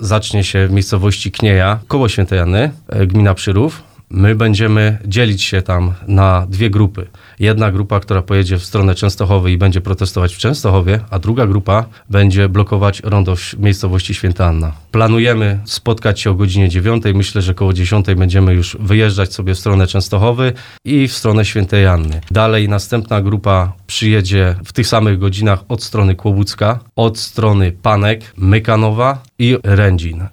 zacznie się w miejscowości Knieja, koło Świętej Anny, gmina Przyrów. My będziemy dzielić się tam na dwie grupy. Jedna grupa, która pojedzie w stronę Częstochowy i będzie protestować w Częstochowie, a druga grupa będzie blokować rondo w miejscowości Święta Anna. Planujemy spotkać się o godzinie 9. Myślę, że koło 10 będziemy już wyjeżdżać sobie w stronę Częstochowy i w stronę Świętej Anny. Dalej następna grupa przyjedzie w tych samych godzinach od strony Kłobucka, od strony Panek, Mykanowa i Rędzin.